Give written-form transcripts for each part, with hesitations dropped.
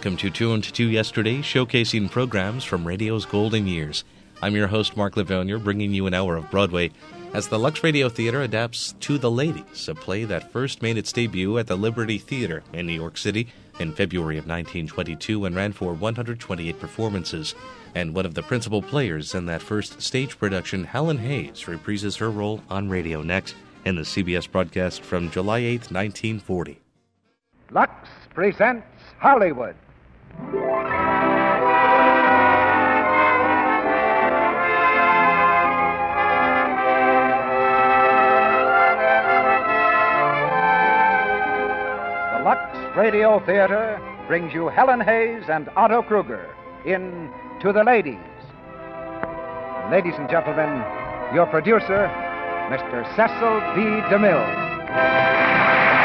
Welcome to Tuned to Yesterday, showcasing programs from radio's golden years. I'm your host, Mark Livonia, bringing you an hour of Broadway as the Lux Radio Theater adapts To the Ladies, a play that first made its debut at the Liberty Theater in New York City in February of 1922 and ran for 128 performances. And one of the principal players in that first stage production, Helen Hayes, reprises her role on radio next in the CBS broadcast from July 8, 1940. Lux presents Hollywood. The Lux Radio Theater brings you Helen Hayes and Otto Kruger in To the Ladies. Ladies and gentlemen, your producer, Mr. Cecil B. DeMille.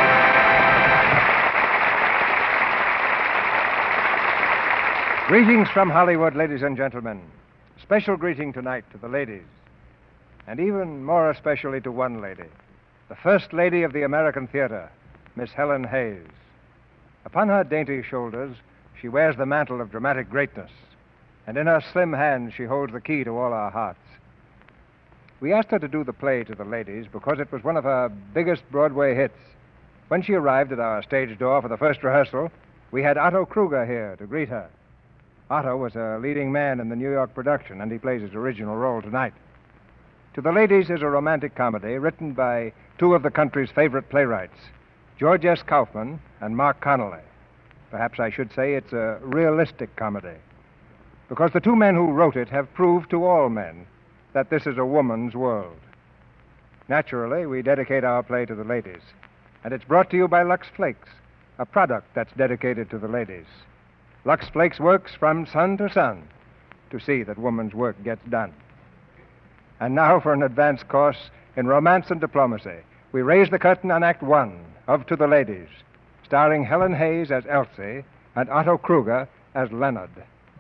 Greetings from Hollywood, ladies and gentlemen. Special greeting tonight to the ladies, and even more especially to one lady, the First Lady of the American Theater, Miss Helen Hayes. Upon her dainty shoulders, she wears the mantle of dramatic greatness, and in her slim hands she holds the key to all our hearts. We asked her to do the play To the Ladies because it was one of her biggest Broadway hits. When she arrived at our stage door for the first rehearsal, we had Otto Kruger here to greet her. Otto was a leading man in the New York production, and he plays his original role tonight. To the Ladies is a romantic comedy written by two of the country's favorite playwrights, George S. Kaufman and Mark Connolly. Perhaps I should say it's a realistic comedy, because the two men who wrote it have proved to all men that this is a woman's world. Naturally, we dedicate our play to the ladies, and it's brought to you by Lux Flakes, a product that's dedicated to the ladies. Lux Flakes works from sun to sun to see that woman's work gets done. And now for an advanced course in romance and diplomacy, we raise the curtain on Act One of To the Ladies, starring Helen Hayes as Elsie and Otto Kruger as Leonard.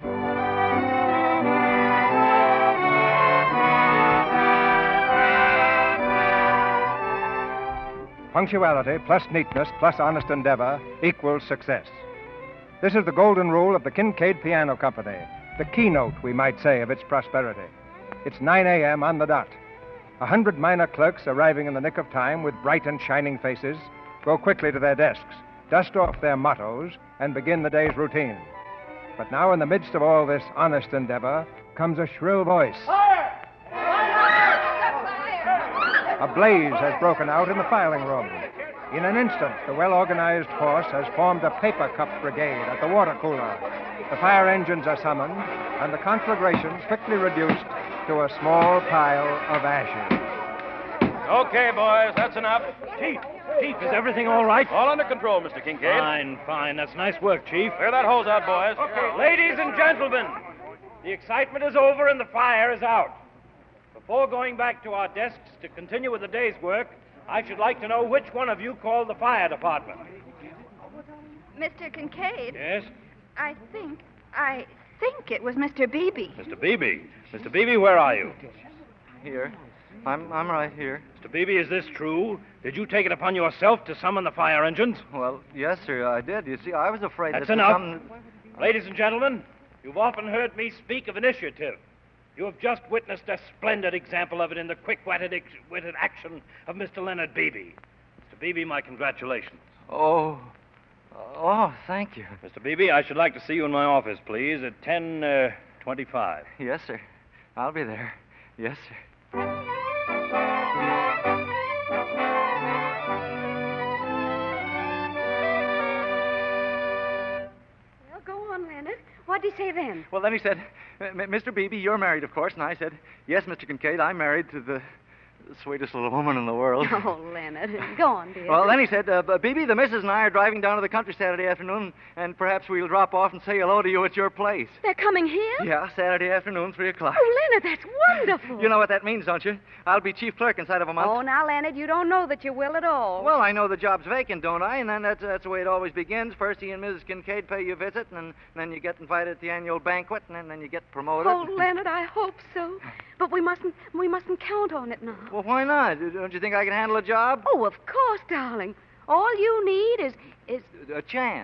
Punctuality plus neatness plus honest endeavor equals success. This is the golden rule of the Kincaid Piano Company, the keynote, we might say, of its prosperity. It's 9 a.m. on the dot. 100 minor clerks arriving in the nick of time with bright and shining faces go quickly to their desks, dust off their mottos, and begin the day's routine. But now, in the midst of all this honest endeavor, comes a shrill voice. Fire! A blaze has broken out in the filing room. In an instant, the well-organized force has formed a paper cup brigade at the water cooler. The fire engines are summoned, and the conflagration's quickly reduced to a small pile of ashes. Okay, boys, that's enough. Chief, is everything all right? All under control, Mr. Kincaid. Fine. That's nice work, Chief. Clear that hose out, boys. Okay, ladies and gentlemen, the excitement is over and the fire is out. Before going back to our desks to continue with the day's work, I should like to know which one of you called the fire department. Mr. Kincaid? Yes? I think it was Mr. Beebe. Mr. Beebe. Mr. Beebe, where are you? Here. I'm right here. Mr. Beebe, is this true? Did you take it upon yourself to summon the fire engines? Well, yes, sir, I did. You see, I was afraid That's that... enough. Ladies and gentlemen, you've often heard me speak of initiative. You have just witnessed a splendid example of it in the quick-witted action of Mr. Leonard Beebe. Mr. Beebe, my congratulations. Oh, thank you. Mr. Beebe, I should like to see you in my office, please, at 10:25. Yes, sir. I'll be there. Yes, sir. Well, go on, Leonard. What'd he say then? Well, then he said, Mr. Beebe, you're married, of course. And I said, yes, Mr. Kincaid, I'm married to the sweetest little woman in the world. Oh, Leonard. Go on, dear. Well, then he said, Beebe, the missus and I are driving down to the country Saturday afternoon, and perhaps we'll drop off and say hello to you at your place. They're coming here? Yeah, Saturday afternoon, 3 o'clock. Oh, Leonard, that's wonderful. You know what that means, don't you? I'll be chief clerk inside of a month. Oh, now, Leonard, you don't know that you will at all. Well, I know the job's vacant, don't I? And then that's the way it always begins. First, he and Mrs. Kincaid pay you a visit, and then you get invited to the annual banquet, and then you get promoted. Oh, Leonard, I hope so. But we mustn't count on it now. Well, why not? Don't you think I can handle a job? Oh, of course, darling. All you need is... A chance.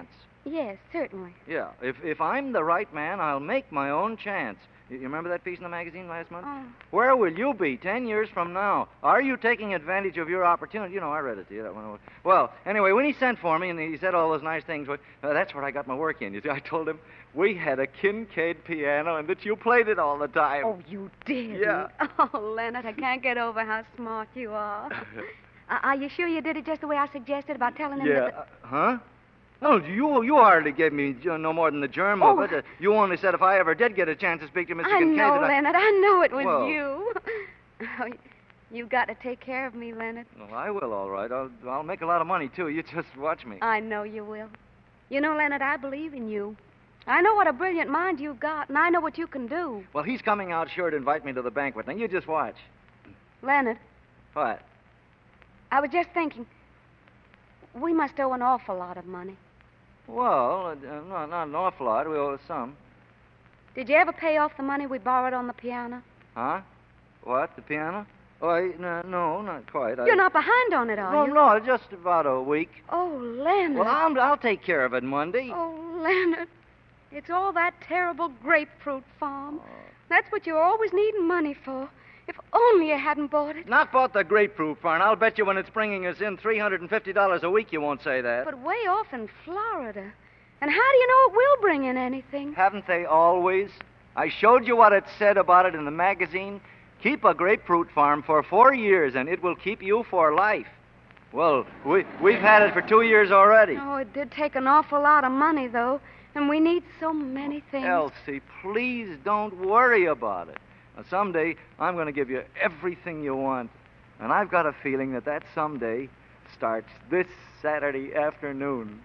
Yes, certainly. Yeah, if I'm the right man, I'll make my own chance. You remember that piece in the magazine last month? Oh. Where will you be 10 years from now? Are you taking advantage of your opportunity? You know, I read it to you. That one. Well, anyway, when he sent for me and he said all those nice things, that's where I got my work in. You see, I told him we had a Kincaid piano and that you played it all the time. Oh, you did? Yeah. Oh, Leonard, I can't get over how smart you are. Are you sure you did it just the way I suggested about telling him Yeah. that... Huh? No, you hardly gave me no more than the germ of it. You only said if I ever did get a chance to speak to Mr. Kincaid... I know, Leonard. I know it was Well- you. Oh, you've got to take care of me, Leonard. Well, I will, all right. I'll make a lot of money, too. You just watch me. I know you will. You know, Leonard, I believe in you. I know what a brilliant mind you've got, and I know what you can do. Well, he's coming out sure to invite me to the banquet. Now, you just watch. Leonard, What? I was just thinking, we must owe an awful lot of money. Well, not an awful lot. We owe some. Did you ever pay off the money we borrowed on the piano? Huh? What, the piano? Oh, no, not quite. You're not behind on it, are No, you? no, just about a week. Oh, Leonard. Well, I'll take care of it Monday. Oh, Leonard. It's all that terrible grapefruit farm. That's what you're always needing money for. If only you hadn't bought it. Not bought the grapefruit farm. I'll bet you when it's bringing us in $350 a week, you won't say that. But way off in Florida. And how do you know it will bring in anything? Haven't they always? I showed you what it said about it in the magazine. Keep a grapefruit farm for 4 years, and it will keep you for life. Well, we've had it for 2 years already. Oh, it did take an awful lot of money, though. And we need so many things. Elsie, please don't worry about it. Now, someday, I'm going to give you everything you want. And I've got a feeling that someday starts this Saturday afternoon.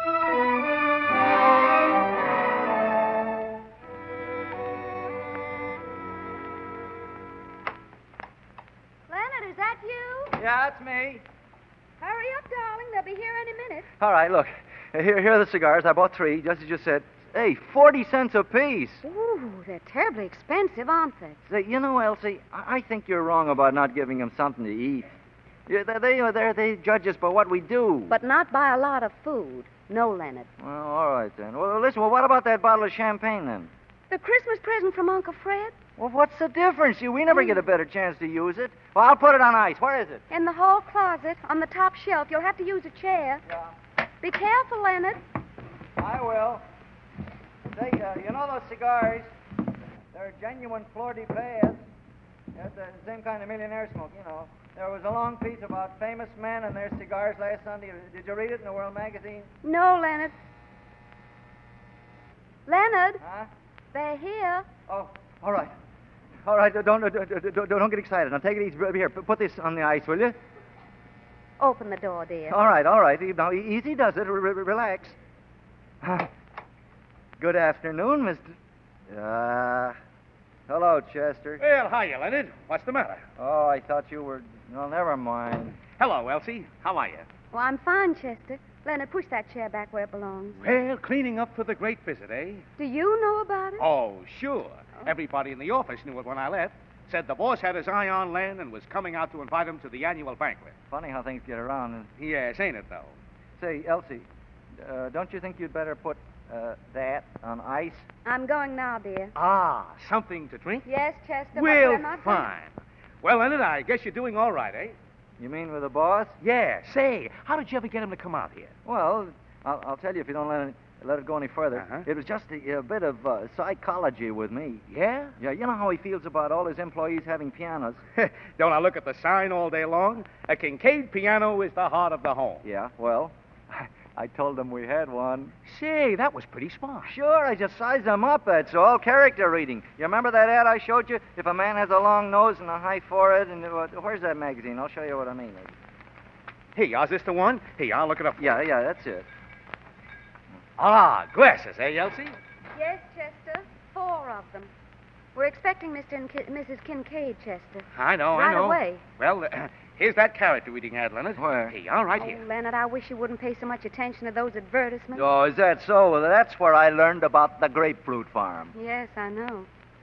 Leonard, is that you? Yeah, that's me. Hurry up, darling. They'll be here any minute. All right, look. Here are the cigars. I bought 3, just as you said. Hey, 40 cents apiece. Ooh, they're terribly expensive, aren't they? Say, you know, Elsie, I think you're wrong about not giving them something to eat. Yeah, they judge us by what we do. But not by a lot of food. No, Leonard. Well, all right, then. Well, listen, what about that bottle of champagne, then? The Christmas present from Uncle Fred? Well, what's the difference? We never get a better chance to use it. Well, I'll put it on ice. Where is it? In the hall closet, on the top shelf. You'll have to use a chair. Yeah, Be careful, Leonard. I will. Say, you know those cigars? They're genuine Flor de Paz. That's the same kind of millionaire smoke, you know. There was a long piece about famous men and their cigars last Sunday. Did you read it in the World magazine? No, Leonard. Leonard, Huh? they're here. Oh, all right. All right, don't get excited. Now, take it easy. Here, put this on the ice, will you? Open the door, dear. All right. Now, easy does it. Relax. Good afternoon, Mr. Hello, Chester. Well, hiya, Leonard. What's the matter? Oh, I thought you were... No, never mind. Hello, Elsie. How are you? Well, I'm fine, Chester. Leonard, push that chair back where it belongs. Well, cleaning up for the great visit, eh? Do you know about it? Oh, sure. Everybody in the office knew it when I left. Said the boss had his eye on Len and was coming out to invite him to the annual banquet. Funny how things get around. Yes, ain't it, though? Say, Elsie, don't you think you'd better put that on ice? I'm going now, dear. Ah, something to drink? Yes, Chester, but Well, we're not going- fine. Well, Leonard, I guess you're doing all right, eh? You mean with the boss? Yeah. Say, how did you ever get him to come out here? Well, I'll tell you if you don't let it go any further. Uh-huh. It was just a bit of psychology with me. Yeah? Yeah, you know how he feels about all his employees having pianos? Don't I look at the sign all day long? A Kincaid piano is the heart of the home. Yeah, well, I told him we had one. Say, that was pretty smart. Sure, I just sized him up, that's all. Character reading. You remember that ad I showed you? If a man has a long nose and a high forehead, and where's that magazine? I'll show you what I mean. Hey, is this the one? Hey, I'll look it up. Yeah, that's it. Ah, glasses, eh, Elsie? Yes, Chester. 4 of them. We're expecting Mr. and Mrs. Kincaid, Chester. I know, Right I know. away. Well, here's that character reading ad, Leonard. Where? Hey, all right Oh, here. Leonard, I wish you wouldn't pay so much attention to those advertisements. Oh, is that so? Well, that's where I learned about the grapefruit farm. Yes, I know.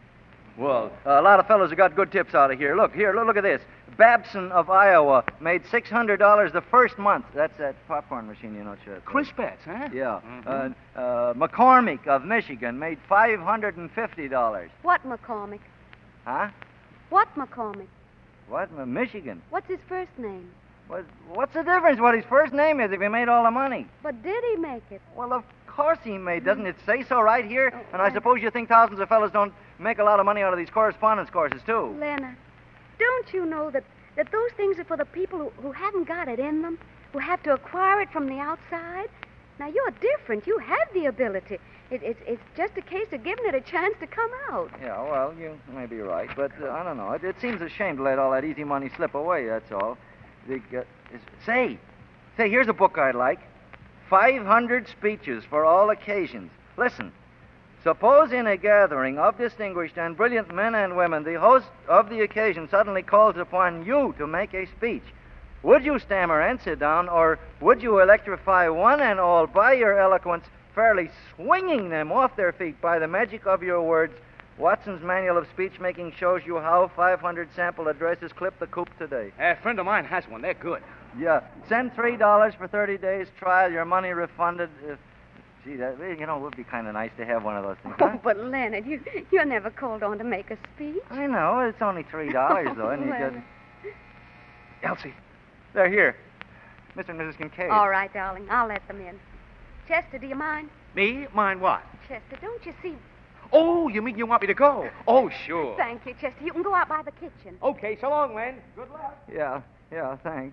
Well, a lot of fellows have got good tips out of here. Look at this. Babson of Iowa made $600 the first month. That's that popcorn machine, you know, Sheriff. Crispets, huh? Yeah. McCormick of Michigan made $550. What McCormick? Huh? What McCormick? What? Michigan? What's his first name? What's the difference what his first name is if he made all the money? But did he make it? Well, of course he made. Doesn't it say so right here? And I suppose you think thousands of fellas don't make a lot of money out of these correspondence courses, too. Leonard, don't you know that those things are for the people who haven't got it in them, who have to acquire it from the outside? Now, you're different. You have the ability. It's just a case of giving it a chance to come out. Yeah, well, you may be right, but I don't know. It seems a shame to let all that easy money slip away, that's all. Say, here's a book I'd like. 500 Speeches for All Occasions. Listen. Suppose in a gathering of distinguished and brilliant men and women, the host of the occasion suddenly calls upon you to make a speech. Would you stammer and sit down, or would you electrify one and all by your eloquence, fairly swinging them off their feet by the magic of your words? Watson's Manual of Speech-Making shows you how 500 sample addresses clip the coop today. A friend of mine has one. They're good. Yeah. Send $3 for 30 days trial, your money refunded. Gee, that, would be kind of nice to have one of those things. Huh? Oh, but Leonard, you're never called on to make a speech. I know. It's only $3, though. And you Leonard. Elsie, they're here. Mr. and Mrs. Kincaid. All right, darling. I'll let them in. Chester, do you mind? Me? Mind what? Chester, don't you see... Oh, you mean you want me to go? Oh, sure. Thank you, Chester. You can go out by the kitchen. Okay, so long, Len. Good luck. Yeah, thanks.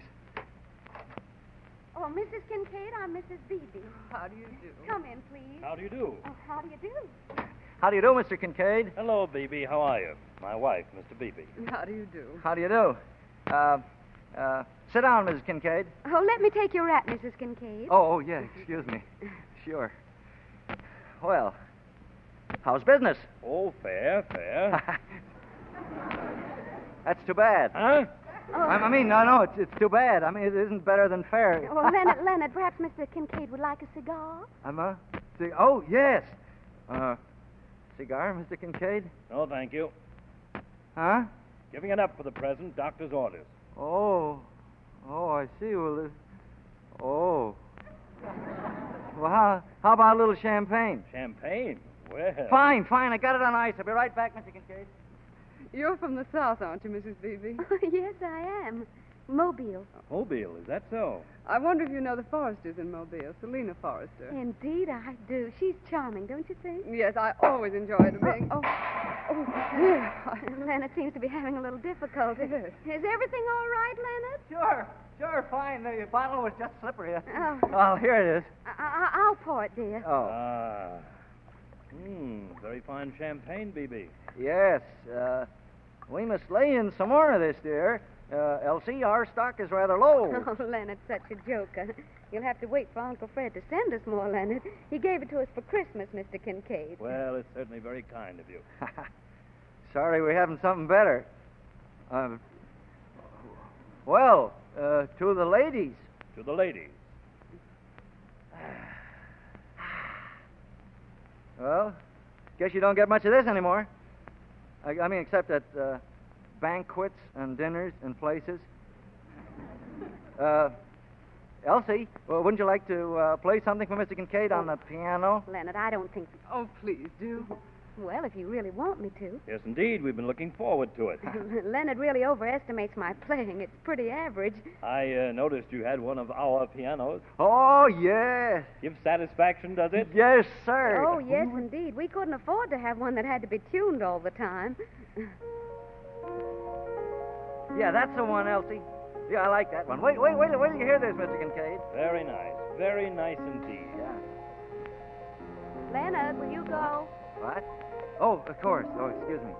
Oh, Mrs. Kincaid, I'm Mrs. Beebe. How do you do? Come in, please. How do you do? Oh, how do you do? How do you do, Mr. Kincaid? Hello, Beebe. How are you? My wife, Mr. Beebe. How do you do? How do you do? Sit down, Mrs. Kincaid. Oh, let me take your wrap, Mrs. Kincaid. Oh, yeah, excuse me. Sure. Well, how's business? Oh, fair. That's too bad. Huh? Oh. I mean, no, it's too bad. I mean, it isn't better than fair. Well, Leonard, perhaps Mr. Kincaid would like a cigar? Oh, yes. Cigar, Mr. Kincaid? No, thank you. Huh? Giving it up for the present. Doctor's orders. Oh, I see. Well, Well, how about a little champagne? Champagne? Well. Fine. I got it on ice. I'll be right back, Mr. Kincaid. You're from the South, aren't you, Mrs. Beebe? Yes, I am. Mobile. Mobile, is that so? I wonder if you know the Forresters in Mobile, Selena Forrester. Indeed, I do. She's charming, don't you think? Yes, I always enjoyed being... Oh, dear. Leonard seems to be having a little difficulty. Yes. Is everything all right, Leonard? Sure, fine. The bottle was just slippery. Oh. Well, here it is. I'll pour it, dear. Oh. Very fine champagne, Beebe. Yes. We must lay in some more of this, dear. Elsie, our stock is rather low. Oh, Leonard's such a joker. You'll have to wait for Uncle Fred to send us more, Leonard. He gave it to us for Christmas, Mr. Kincaid. Well, it's certainly very kind of you. Sorry we haven't something better. To the ladies. To the ladies. Well, guess you don't get much of this anymore. I mean, except at banquets and dinners and places. Elsie, wouldn't you like to play something for Mr. Kincaid on the piano? Leonard, I don't think... Oh, please, do. Well, if you really want me to. Yes, indeed. We've been looking forward to it. Leonard really overestimates my playing. It's pretty average. I noticed you had one of our pianos. Oh, yes. Give satisfaction, does it? Yes, sir. Oh, yes, indeed. We couldn't afford to have one that had to be tuned all the time. Yeah, that's the one, Elsie. Yeah, I like that one. Wait till you hear this, Mr. Kincaid. Very nice. Very nice indeed. Yeah. Leonard, will you go? What? Oh, of course. Oh, excuse me.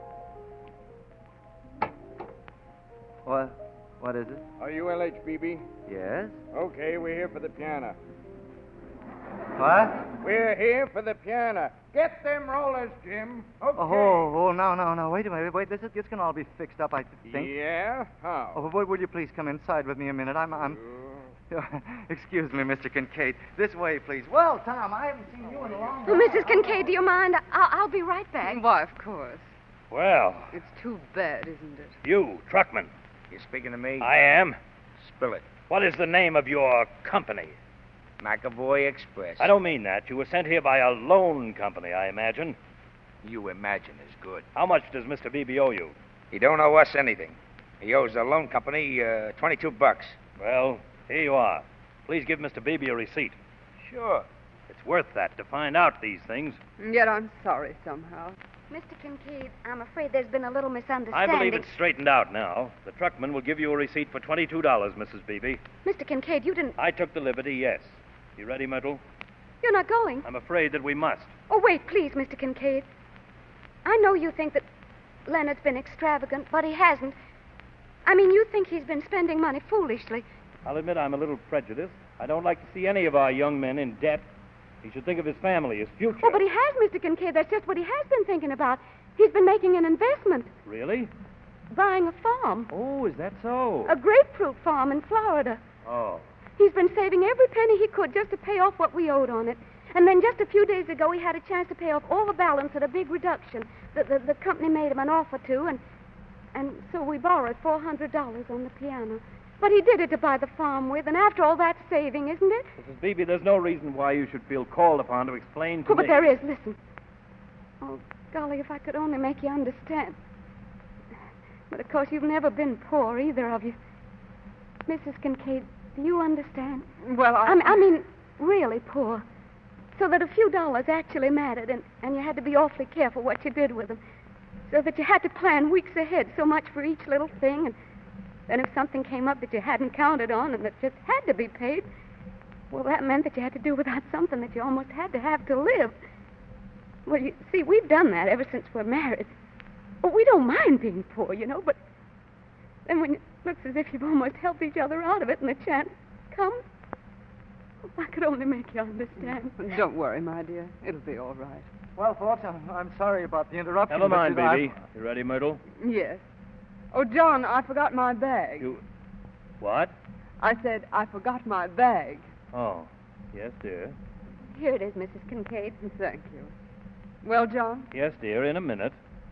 What is it? Are you LHBB? Yes? Okay, we're here for the piano. What? We're here for the piano. Get them rollers, Jim. Okay. Oh, no. Wait a minute. Wait, this can all be fixed up, I think. Yeah? How? Oh, would you please come inside with me a minute? I'm... Excuse me, Mr. Kincaid. This way, please. Well, Tom, I haven't seen you in a long time. Mrs. Kincaid, do you mind? I'll be right back. Why, of course. Well, It's too bad, isn't it? you, truckman. You speaking to me? I am. Spill it. What is the name of your company? McAvoy Express. I don't mean that. You were sent here by a loan company, I imagine. You imagine is good. How much does Mr. Beebe owe you? He don't owe us anything. He owes the loan company $22. Well, here you are. Please give Mr. Beebe a receipt. Sure. It's worth that to find out these things. Yet I'm sorry somehow. Mr. Kincaid, I'm afraid there's been a little I misunderstanding. believe it's straightened out now. The truckman will give you a receipt for $22, Mrs. Beebe. Mr. Kincaid, you didn't... I took the liberty, yes. You ready, Myrtle? You're not going. I'm afraid that we must. Oh, wait, please, Mr. Kincaid. I know you think that Leonard's been extravagant, but he hasn't. I mean, you think he's been spending money foolishly. I'll admit I'm a little prejudiced. I don't like to see any of our young men in debt. He should think of his family, his future. Oh, but he has, Mr. Kincaid. That's just what he has been thinking about. He's been making an investment, Really? buying a farm, Oh, is that so? a grapefruit farm in Florida. Oh. He's been saving every penny he could just to pay off what we owed on it. And then just a few days ago, he had a chance to pay off all the balance at a big reduction. The company made him an offer to, and so we borrowed $400 on the piano. But he did it to buy the farm with, and after all, that's saving, isn't it? Mrs. Beebe, there's no reason why you should feel called upon to explain to Oh, but me. there is. Listen. Oh, golly, if I could only make you understand. But, of course, you've never been poor, either of you. Mrs. Kincaid, do you understand? Well, I mean, really poor. So that a few dollars actually mattered, and you had to be awfully careful what you did with them. So that you had to plan weeks ahead, so much for each little thing, and then if something came up that you hadn't counted on and that just had to be paid, well, that meant that you had to do without something that you almost had to have to live. Well, you see, we've done that ever since we're married. Well, we don't mind being poor, you know, but then when it looks as if you've almost helped each other out of it and the chance comes, if I could only make you understand. don't worry, my dear. It'll be all right. Well, folks, I'm sorry about the interruption. Never but mind, you know, Beebe. You ready, Myrtle? Yes. Oh, John, I forgot my bag. You... What? I said I forgot my bag. Oh, yes, dear. Here it is, Mrs. Kincaid. Thank you. Well, John? Yes, dear, in a minute.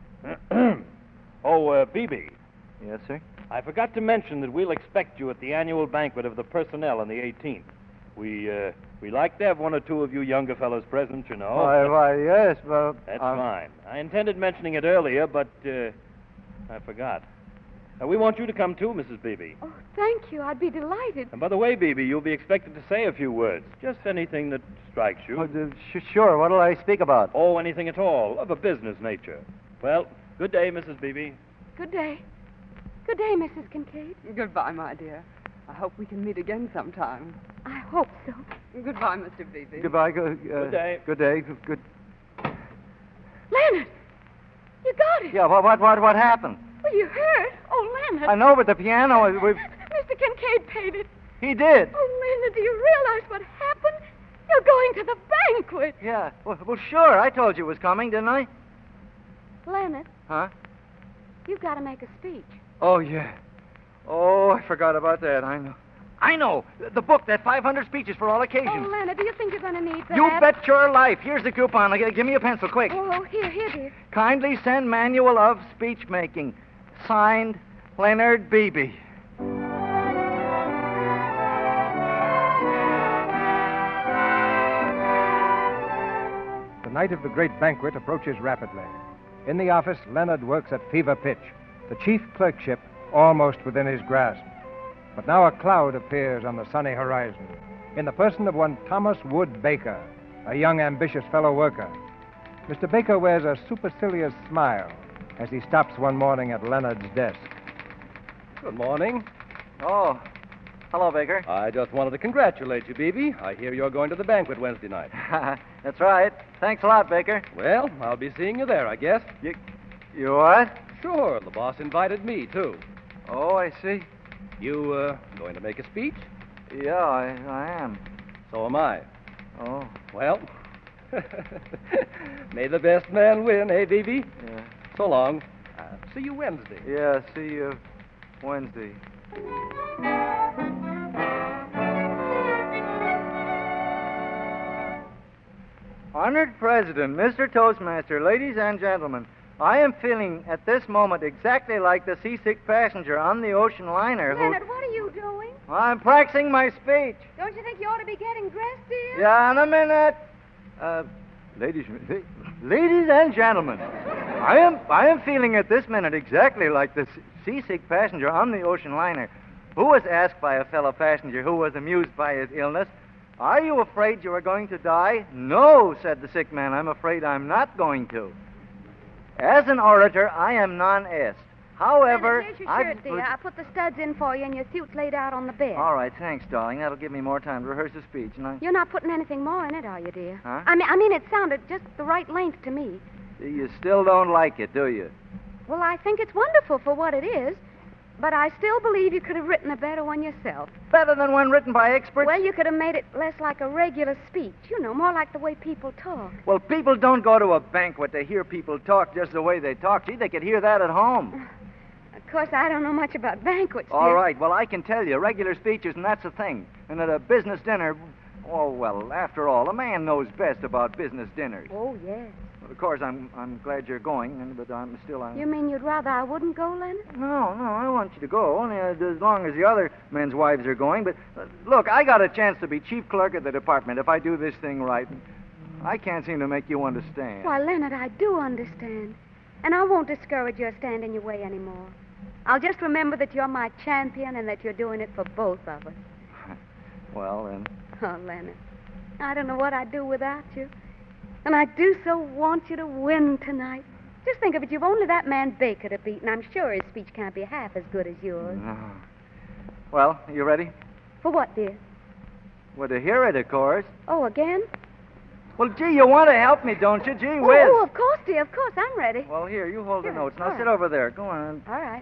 Beebe. Yes, sir? I forgot to mention that we'll expect you at the annual banquet of the personnel on the 18th. We like to have one or two of you younger fellows present, you know. Why, yes, but... That's fine. I intended mentioning it earlier, but I forgot. We want you to come too, Mrs. Beebe. Oh, thank you. I'd be delighted. And by the way, Beebe, you'll be expected to say a few words. Just anything that strikes you. Sure. What'll I speak about? Oh, anything at all, of a business nature. Well, good day, Mrs. Beebe. Good day. Good day, Mrs. Kincaid. Goodbye, my dear. I hope we can meet again sometime. I hope so. Goodbye, Mr. Beebe. Goodbye. Good day. Good day. Good. Leonard! You got it. Yeah, what happened? Well, you heard. Oh, Leonard. I know, but the piano, we've... Mr. Kincaid paid it. He did. Oh, Leonard, do you realize what happened? You're going to the banquet. Yeah. Well, sure. I told you it was coming, didn't I? Leonard, Huh? you've got to make a speech. Oh, yeah. Oh, I forgot about that. I know. The book, that 500 speeches for all occasions. Oh, Leonard, do you think you're going to need that? You bet your life. Here's the coupon. Give me a pencil, quick. Oh, here, dear. Kindly send manual of speech making. Signed, Leonard Beebe. The night of the great banquet approaches rapidly. In the office, Leonard works at fever pitch, the chief clerkship almost within his grasp. But now a cloud appears on the sunny horizon, in the person of one Thomas Wood Baker, a young, ambitious fellow worker. Mr. Baker wears a supercilious smile as he stops one morning at Leonard's desk. Good morning. Oh, hello, Baker. I just wanted to congratulate you, Beebe. I hear you're going to the banquet Wednesday night. That's right. Thanks a lot, Baker. Well, I'll be seeing you there, I guess. You what? Sure, the boss invited me, too. Oh, I see. You, going to make a speech? Yeah, I am. So am I. Oh. Well, may the best man win, eh, Beebe? Yeah. So long. See you Wednesday. Yeah, see you Wednesday. Honored President, Mr. Toastmaster, ladies and gentlemen, I am feeling at this moment exactly like the seasick passenger on the ocean liner Leonard, what are you doing? I'm practicing my speech. Don't you think you ought to be getting dressed, dear? Yeah, in a minute. Ladies and gentlemen, I am feeling at this minute exactly like the seasick passenger on the ocean liner who was asked by a fellow passenger who was amused by his illness, "Are you afraid you are going to die?" "No," said the sick man, "I'm afraid I'm not going to." As an orator, I am non-est. However, Leonard, here's your shirt, dear. I put the studs in for you, and your suit's laid out on the bed. All right, thanks, darling. That'll give me more time to rehearse the speech. And You're not putting anything more in it, are you, dear? Huh? I mean, it sounded just the right length to me. You still don't like it, do you? Well, I think it's wonderful for what it is, but I still believe you could have written a better one yourself. Better than one written by experts? Well, you could have made it less like a regular speech. You know, more like the way people talk. Well, people don't go to a banquet to hear people talk just the way they talk. Gee, they could hear that at home. Of course, I don't know much about banquets, dear. All right, well, I can tell you, regular speeches, and that's the thing. And at a business dinner, oh, well, after all, a man knows best about business dinners. Oh, yes. Well, of course, I'm glad you're going, but I'm still... You mean you'd rather I wouldn't go, Leonard? No, I want you to go, only as long as the other men's wives are going. But, look, I got a chance to be chief clerk of the department if I do this thing right. I can't seem to make you understand. Why, Leonard, I do understand. And I won't discourage you or stand in your way anymore. I'll just remember that you're my champion and that you're doing it for both of us. Well, then... Oh, Leonard, I don't know what I'd do without you. And I do so want you to win tonight. Just think of it. You've only that man Baker to beat, and I'm sure his speech can't be half as good as yours. No. Well, you ready? For what, dear? Well, to hear it, of course. Oh, again? Well, gee, you want to help me, don't you? Gee whiz. Oh, of course, dear. Of course. I'm ready. Well, here, you hold the Here, notes. all Now right. sit over there. Go on. All right.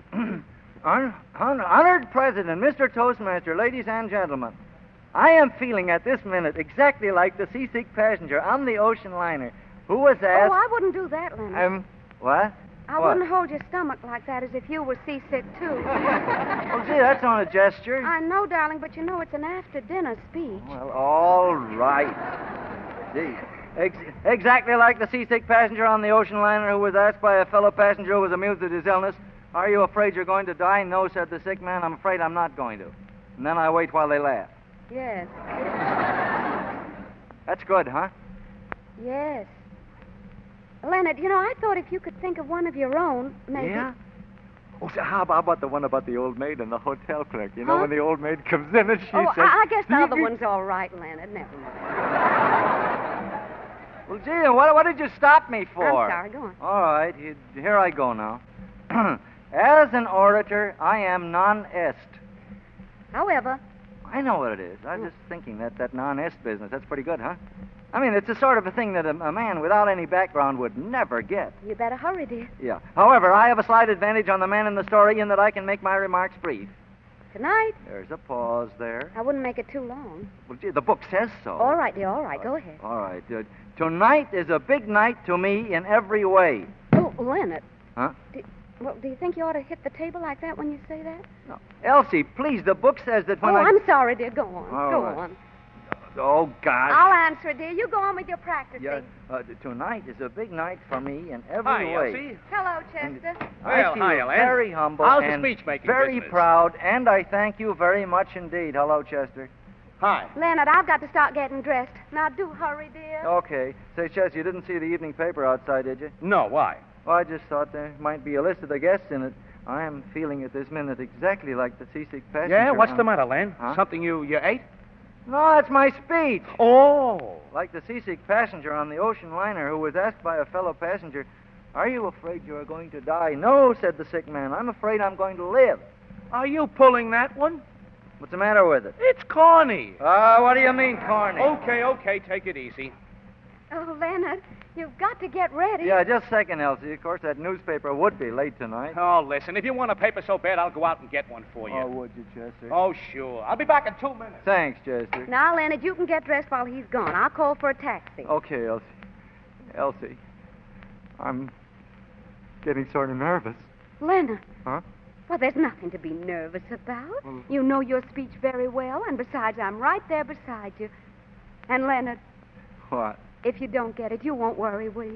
Honored President, Mr. Toastmaster, ladies and gentlemen, I am feeling at this minute exactly like the seasick passenger on the ocean liner who was asked... Oh, I wouldn't do that, Leonard. What? I wouldn't hold your stomach like that as if you were seasick, too. Well, gee, that's not a gesture. I know, darling, but you know it's an after-dinner speech. Well, all right. Gee. Exactly like the seasick passenger on the ocean liner who was asked by a fellow passenger who was amused at his illness, "Are you afraid you're going to die?" "No," said the sick man. "I'm afraid I'm not going to." And then I wait while they laugh. Yes. That's good, huh? Yes. Leonard, you know, I thought if you could think of one of your own, maybe... Yeah? Oh, so how about the one about the old maid and the hotel clerk? You know, Huh? when the old maid comes in and she Oh, says... I guess the other one's all right, Leonard. Never mind. Well, gee, what did you stop me for? I'm sorry. Go on. All right, here I go now. As an orator, I am non-est. However... I know what it is. I was just thinking that non-est business. That's pretty good, huh? I mean, it's the sort of a thing that a man without any background would never get. You better hurry, dear. Yeah. However, I have a slight advantage on the man in the story in that I can make my remarks brief. Tonight, There's a pause there. I wouldn't make it too long. Well, gee, the book says so. All right, dear, all right. Go ahead. All right. Tonight is a big night to me in every way. Oh, Leonard. Huh? Well, do you think you ought to hit the table like that when you say that? No. Elsie, please, the book says that when I'm sorry, dear. Go on. All Go right. on. Oh, gosh. I'll answer it, dear. You go on with your practicing. Yeah, tonight is a big night for me in every Hi, way. Elsie. Hello, Chester. I Well, feel hi, Ellen. very humble How's the and speech-making very business? proud, and I thank you very much indeed. Hello, Chester. Hi. Leonard, I've got to start getting dressed. Now, do hurry, dear. Okay. Say, Chester, you didn't see the evening paper outside, did you? No, why? Well, I just thought there might be a list of the guests in it. I am feeling at this minute exactly like the seasick passenger. Yeah, what's the matter, Len? Huh? Something you ate? No, that's my speech. Oh. Like the seasick passenger on the ocean liner who was asked by a fellow passenger, "Are you afraid you are going to die?" "No," said the sick man. "I'm afraid I'm going to live." Are you pulling that one? What's the matter with it? It's corny. What do you mean, corny? Okay, take it easy. Oh, Leonard, you've got to get ready. Yeah, just a second, Elsie. Of course, that newspaper would be late tonight. Oh, listen, if you want a paper so bad, I'll go out and get one for you. Oh, would you, Chester? Oh, sure. I'll be back in 2 minutes. Thanks, Chester. Now, Leonard, you can get dressed while he's gone. I'll call for a taxi. Okay, Elsie. Elsie, I'm getting sort of nervous. Leonard. Huh? Well, there's nothing to be nervous about. You know your speech very well, and besides, I'm right there beside you. And, Leonard, What? if you don't get it, you won't worry, will you?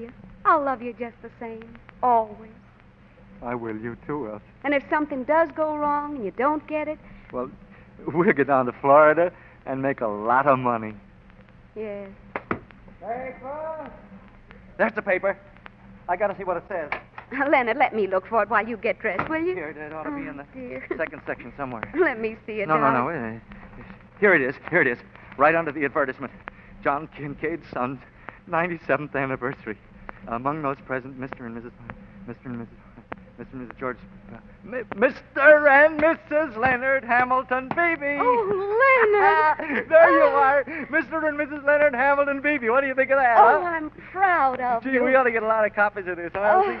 I'll love you just the same, always. I will, you too, Elsie. And if something does go wrong and you don't get it, Well, we'll get down to Florida and make a lot of money. yes. Paper? There's the paper. I got to see what it says. Leonard, let me look for it while you get dressed, will you? Here, it ought to be in the dear. second section somewhere. Let me see it, No. darling. Here it is. Right under the advertisement. John Kincaid's son's 97th anniversary. Among those present, Mr. and Mrs. George... Mr. and Mrs. Leonard Hamilton Beebe. Oh, Leonard! There you are. Mr. and Mrs. Leonard Hamilton Beebe. What do you think of that, Oh, huh? I'm proud of Gee, you. we ought to get a lot of copies of this, huh, Elsie?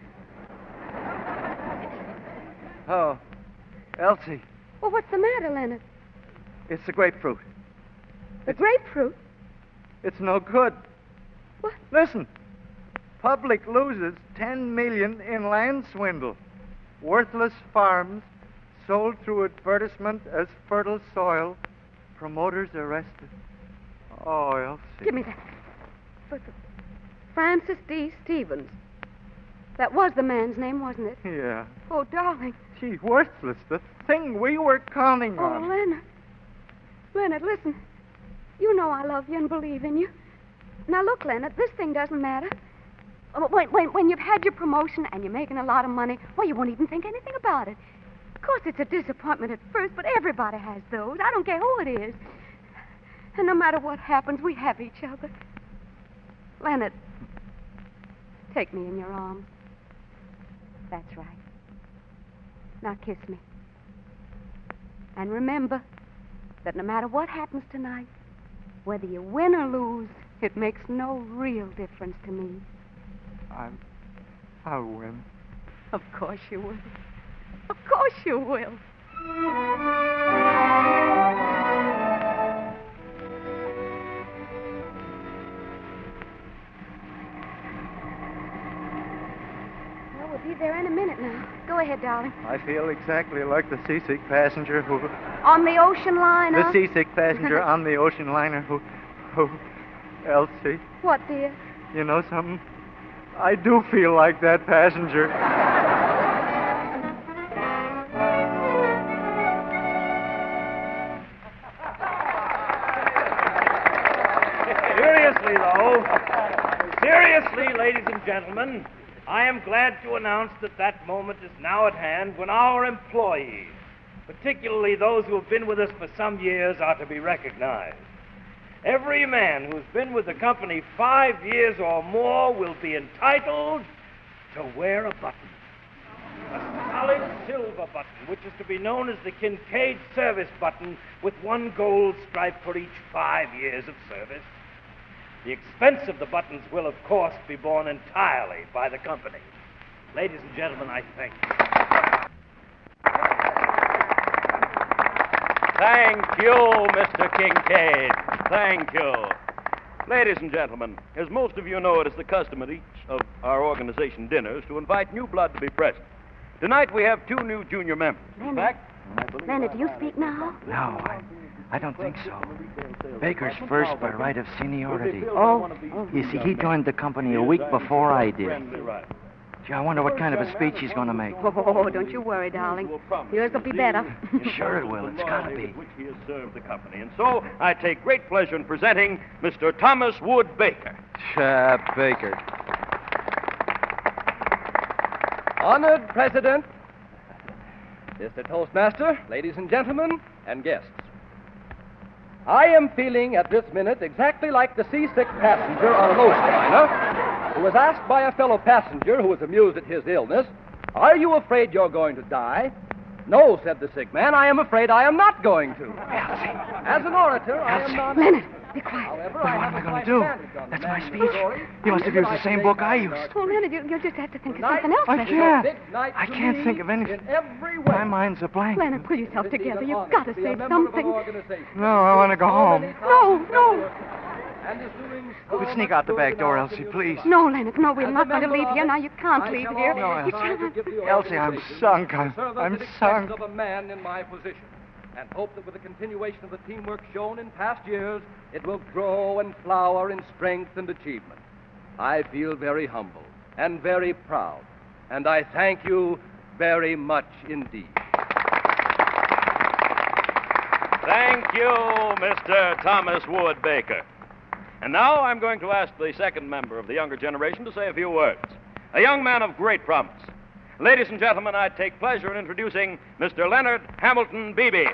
Oh, Elsie, Well, what's the matter, Leonard? it's the grapefruit. The grapefruit? It's no good. What? Listen. Public loses $10 million in land swindle. Worthless farms sold through advertisement as fertile soil. Promoters arrested. Oh, Elsie. Give me that. Francis D. Stevens. That was the man's name, wasn't it? Yeah. Oh, darling. Gee, worthless. The thing we were counting Oh, on. Leonard. Leonard, listen. You know I love you and believe in you. Now, look, Leonard, this thing doesn't matter. When you've had your promotion and you're making a lot of money, well, you won't even think anything about it. Of course, it's a disappointment at first, but everybody has those. I don't care who it is. And no matter what happens, we have each other. Leonard, take me in your arms. That's right. Now kiss me. And remember that no matter what happens tonight, whether you win or lose, it makes no real difference to me. I'll win. Of course you will. Of course you will. Well, we'll be there in a minute now. Go ahead, darling. I feel exactly like the seasick passenger who... On the ocean liner? The seasick passenger on the ocean liner who... Elsie, What, dear? you know something? I do feel like that passenger. Seriously, ladies and gentlemen, I am glad to announce that that moment is now at hand when our employees, particularly those who have been with us for some years, are to be recognized. Every man who's been with the company 5 years or more will be entitled to wear a button. A solid silver button, which is to be known as the Kincaid Service Button, with one gold stripe for each 5 years of service. The expense of the buttons will, of course, be borne entirely by the company. Ladies and gentlemen, I thank you. Thank you, Mr. Kincaid. Thank you. Ladies and gentlemen, as most of you know, it is the custom at each of our organization dinners to invite new blood to be present. Tonight we have 2 new junior members. In fact, Leonard, do you speak now? No, I don't think so. Baker's first by right of seniority. Oh. You see, he joined the company a week before I did. Gee, I wonder what kind of a speech he's going to make. Oh, don't you worry, darling. Yours will be better. Sure it will. It's got to be. which he has served the company. And so I take great pleasure in presenting Mr. Thomas Wood Baker. Chap Baker. Honored President, Mr. Toastmaster, ladies and gentlemen, and guests. I am feeling at this minute exactly like the seasick passenger on an ocean liner who was asked by a fellow passenger who was amused at his illness, "Are you afraid you're going to die?" "No," said the sick man, "I am afraid I am not going to." As an orator, I am not... Leonard, be quiet. However, What am I going to do? That's my speech. You must have used the same book I used. Oh, Leonard, you'll just have to think of something else. I Leonard. can't. I can't think of anything. In every way. My mind's a blank. Leonard, pull yourself together. You've got to say something. No, I want to go home. No. We'll sneak out the back door, Elsie, please. No, Leonard, no, we're not going to leave here. Now, you can't leave here. No, You can't. Elsie, I'm sunk. I'm sunk. of a man in my position, and hope that with the continuation of the teamwork shown in past years, it will grow and flower in strength and achievement. I feel very humble and very proud, and I thank you very much indeed. Thank you, Mr. Thomas Wood Baker. And now I'm going to ask the second member of the younger generation to say a few words. A young man of great promise. Ladies and gentlemen, I take pleasure in introducing Mr. Leonard Hamilton Beebe.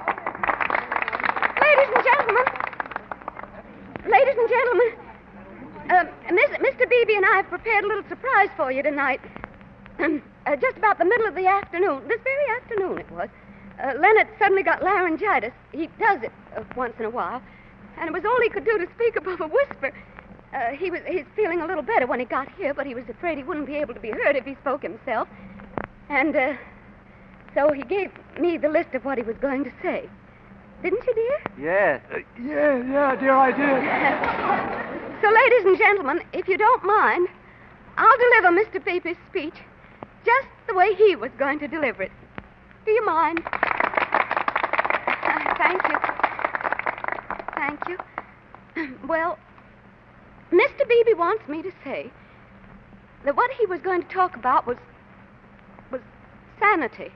Ladies and gentlemen, Mr. Beebe and I have prepared a little surprise for you tonight. Just about the middle of the afternoon, this very afternoon it was, Leonard suddenly got laryngitis. He does it once in a while, and it was all he could do to speak above a whisper. He's feeling a little better when he got here, but he was afraid he wouldn't be able to be heard if he spoke himself. And so he gave me the list of what he was going to say. Didn't you, dear? Yes. Yeah, dear, I did. So, ladies and gentlemen, if you don't mind, I'll deliver Mr. Beebe's speech just the way he was going to deliver it. Do you mind? Thank you. Thank you. Well, Mr. Beebe wants me to say that what he was going to talk about was sanity.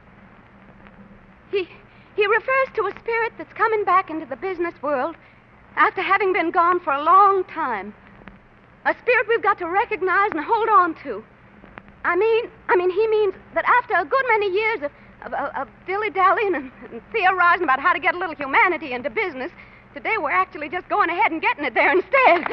He refers to a spirit that's coming back into the business world after having been gone for a long time. A spirit we've got to recognize and hold on to. I mean, he means that after a good many years of dilly-dallying and theorizing about how to get a little humanity into business, today we're actually just going ahead and getting it there instead.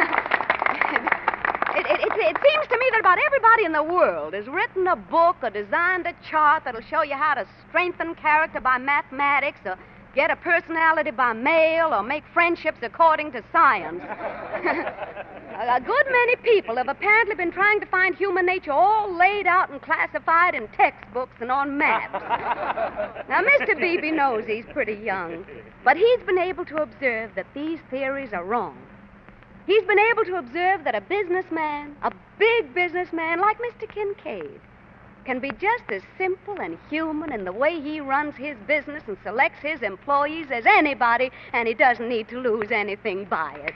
It seems to me that about everybody in the world has written a book or designed a chart that'll show you how to strengthen character by mathematics or get a personality by mail or make friendships according to science. A good many people have apparently been trying to find human nature all laid out and classified in textbooks and on maps. Now, Mr. Beebe knows he's pretty young, but he's been able to observe that these theories are wrong. He's been able to observe that a businessman, a big businessman like Mr. Kincaid, can be just as simple and human in the way he runs his business and selects his employees as anybody, and he doesn't need to lose anything by it.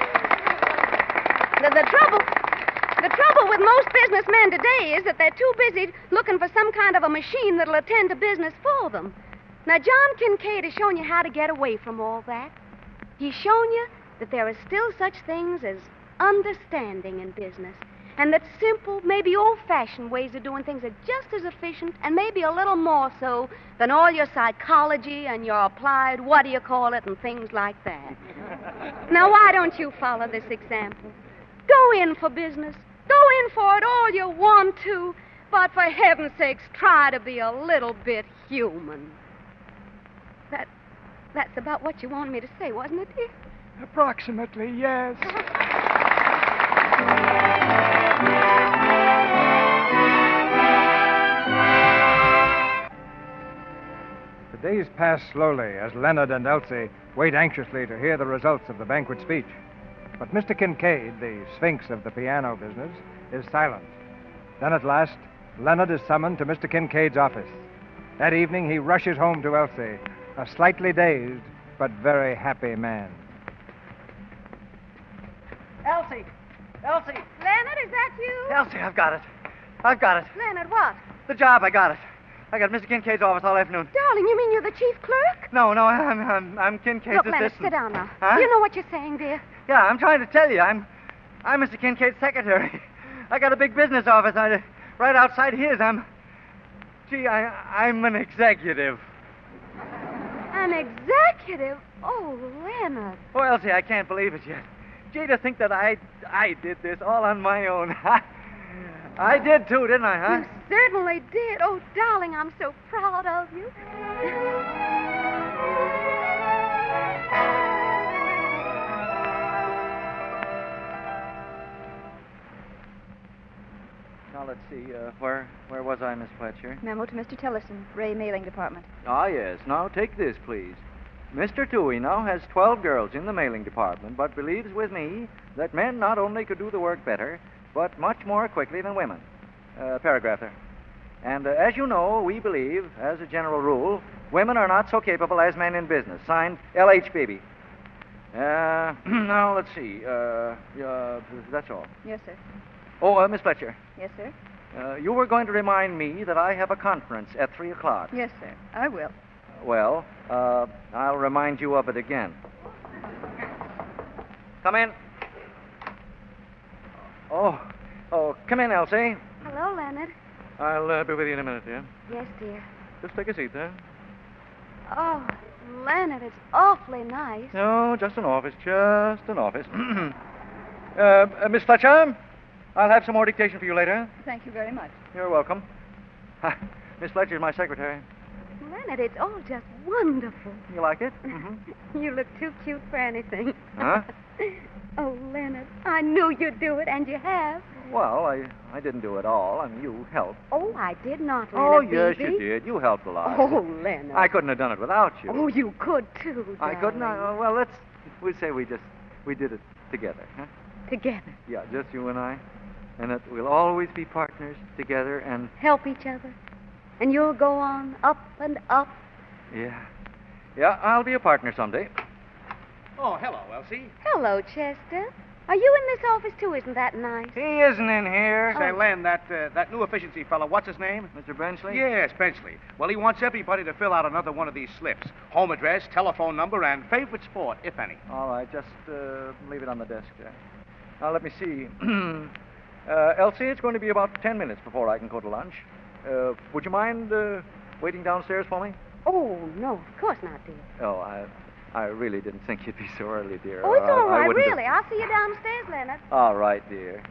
The trouble with most businessmen today is that they're too busy looking for some kind of a machine that'll attend to business for them. Now, John Kincaid has shown you how to get away from all that. He's shown you that there are still such things as understanding in business, and that simple, maybe old-fashioned ways of doing things are just as efficient and maybe a little more so than all your psychology and your applied what-do-you-call-it and things like that. Now, why don't you follow this example? Go in for business. Go in for it all you want to, but for heaven's sakes, try to be a little bit human. That's about what you wanted me to say, wasn't it, dear? Approximately, yes. The days pass slowly as Leonard and Elsie wait anxiously to hear the results of the banquet speech. But Mr. Kincaid, the sphinx of the piano business, is silent. Then at last, Leonard is summoned to Mr. Kincaid's office. That evening, he rushes home to Elsie, a slightly dazed but very happy man. Elsie! Leonard, is that you? Elsie, I've got it. Leonard, what? The job, I got it. I got Mr. Kincaid's office all afternoon. Darling, you mean you're the chief clerk? No, I'm Kincaid's Look, assistant. Leonard, sit down now. Huh? You know what you're saying, dear? Yeah, I'm trying to tell you. I'm Mr. Kincaid's secretary. I got a big business office right outside his. I'm an executive. An executive? Oh, Leonard. Oh, Elsie, I can't believe it yet. Gee, to think that I did this all on my own. I did too, didn't I, huh? You certainly did. Oh, darling, I'm so proud of you. Now, let's see. Where was I, Miss Fletcher? Memo to Mr. Tillison, Ray Mailing Department. Ah, yes. Now, take this, please. Mr. Toohey now has 12 girls in the mailing department, but believes with me that men not only could do the work better, but much more quickly than women. Paragraph there. And as you know, we believe, as a general rule, women are not so capable as men in business. Signed, L.H. Beebe. Now, let's see. That's all. Yes, sir. Oh, Miss Fletcher, Yes, sir. you were going to remind me that I have a conference at 3 o'clock. Yes, sir. I will. Well, I'll remind you of it again. Come in. Oh, come in, Elsie. Hello, Leonard. I'll be with you in a minute, dear. Yes, dear. Just take a seat there. Oh, Leonard, it's awfully nice. No, just an office, Miss Fletcher, I'll have some more dictation for you later. Thank you very much. You're welcome. Miss Fletcher's my secretary. Leonard, it's all just wonderful. You like it? Mm-hmm. You look too cute for anything. Huh? Oh, Leonard, I knew you'd do it, and you have. Well, I didn't do it all. I mean, you helped. Oh, I did not, Oh, Leonard. yes, Beebe. you did. You helped a lot. Oh, Leonard. I couldn't have done it without you. Oh, you could too, I couldn't. darling. Well, we'll say we did it together, huh? Together. Yeah, just you and I. And that we'll always be partners together and... Help each other. And you'll go on up and up. Yeah. Yeah, I'll be a partner someday. Oh, hello, Elsie. Hello, Chester. Are you in this office, too? Isn't that nice? He isn't in here. Say, Len, that new efficiency fellow, what's his name? Mr. Benchley? Yes, Benchley. Well, he wants everybody to fill out another one of these slips. Home address, telephone number, and favorite sport, if any. All right, just leave it on the desk there. Now, let me see. Elsie, it's going to be about 10 minutes before I can go to lunch. Would you mind waiting downstairs for me? Oh, no, of course not, dear. Oh, I really didn't think you'd be so early, dear. Oh, it's all I right, wouldn't really. I'll see you downstairs, Leonard. All right, dear.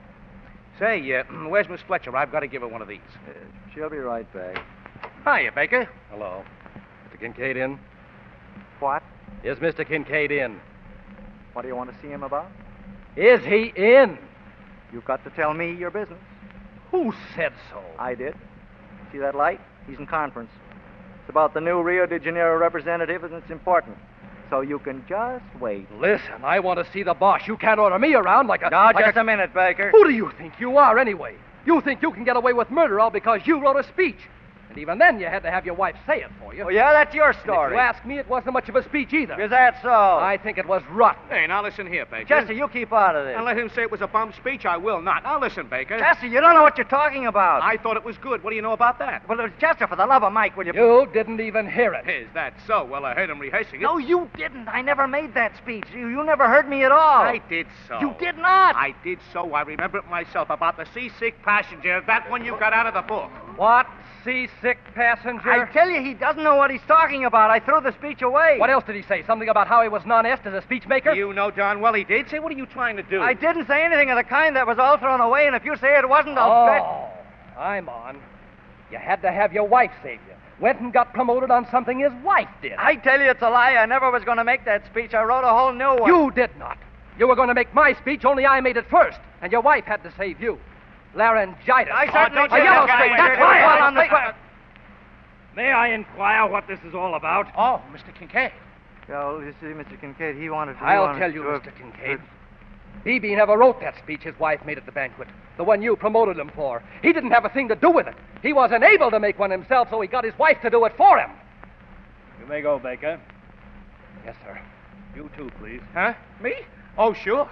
Say, where's Miss Fletcher? I've got to give her one of these. She'll be right back. Hiya, Baker. Hello. Mr. Kincaid in? What? Is Mr. Kincaid in? What do you want to see him about? Is he in? You've got to tell me your business. Who said so? I did. See that light? He's in conference. It's about the new Rio de Janeiro representative, and it's important. So you can just wait. Listen, I want to see the boss. You can't order me around like a... Now, like just a minute, Baker. Who do you think you are, anyway? You think you can get away with murder all because you wrote a speech. And even then, you had to have your wife say it for you. Oh, yeah, that's your And story. if you ask me, it wasn't much of a speech either. Is that so? I think it was rotten. Hey, now listen here, Baker. Chester, you keep out of this. And let him say it was a bum speech. I will not. Now listen, Baker. Chester, you don't know what you're talking about. I thought it was good. What do you know about that? Well, Chester, for the love of Mike, will you... You didn't even hear it. Is that so? Well, I heard him rehearsing it. No, you didn't. I never made that speech. You never heard me at all. I did so. You did not. I did so. I remember it myself about the seasick passenger. That one you got out of the book. What? Seasick passenger? I tell you, he doesn't know what he's talking about. I threw the speech away. What else did he say? Something about how he was non-est as a speech maker? You know darn well he did. Say, what are you trying to do? I didn't say anything of the kind. That was all thrown away, and if you say it wasn't, I'll bet... Oh, I'm on. You had to have your wife save you. Went and got promoted on something his wife did. I tell you, it's a lie. I never was going to make that speech. I wrote a whole new one. You did not. You were going to make my speech, only I made it first, and your wife had to save you. Laryngitis. I certainly A yellow streak. That's why Well, I on the spot. May I inquire what this is all about? Oh, Mr. Kincaid. Well, you see, Mr. Kincaid, he wanted to... I'll tell you, Mr. Kincaid. Beebe never wrote that speech his wife made at the banquet, the one you promoted him for. He didn't have a thing to do with it. He wasn't able to make one himself, so he got his wife to do it for him. You may go, Baker. Yes, sir. You too, please. Huh? Me? Oh, sure.